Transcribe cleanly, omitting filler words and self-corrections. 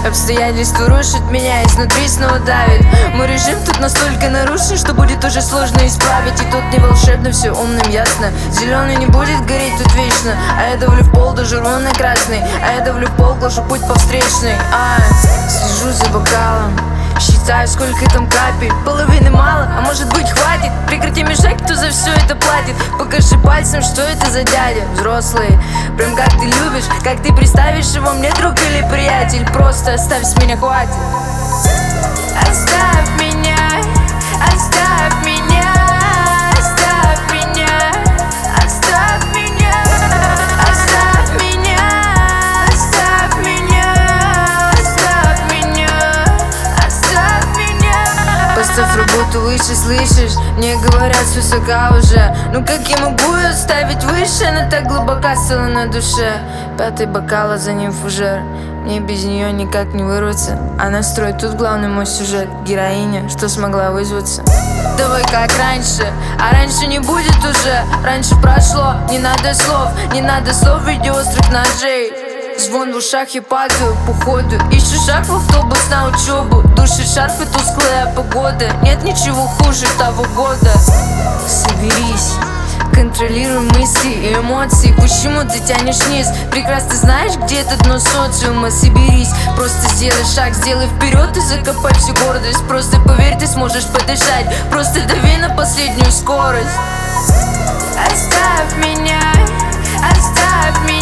Обстоятельства рушат меня, изнутри снова давит. Мой режим тут настолько нарушен, что будет уже сложно исправить. И тут не волшебно, все умным ясно. Зеленый не будет гореть тут вечно. А я давлю в пол, даже рву на красный. А я давлю в пол, глажу путь по встречной. Слежу за бокалом, считаю, сколько там капель. Половины мало, а может быть хватит. Прекрати мешать, кто за все это платит. Покажи пальцем, что это за дядя. Взрослый, прям как ты любишь. Как ты представишь его мне, друг или приятель. Просто оставь, с меня хватит. Оставь меня, оставь меня, оставь меня, оставь меня, оставь меня, оставь меня, оставь меня, оставь меня. Поставь работу выше, слышишь? Мне говорят, с высока уже. Ну как я могу ее ставить выше? Она так глубоко стала на душе. Пятый бокал, а за ним фужер. Мне без нее никак не вырваться. Она строит тут главный мой сюжет. Героиня, что смогла вызваться. Давай как раньше, а раньше не будет уже. Раньше прошло, не надо слов. Не надо слов в виде острых ножей. Звон в ушах, я падаю по ходу. Ищу шаг в автобус на учебу. Душит шарф и тусклая погода. Нет ничего хуже того года. Соберись, контролируй мысли и эмоции. Почему ты тянешь вниз? Прекрасно знаешь, где это дно социума. Соберись, просто сделай шаг, сделай вперед и закопай всю гордость. Просто поверь, ты сможешь подышать. Просто дави на последнюю скорость. Оставь меня, оставь меня.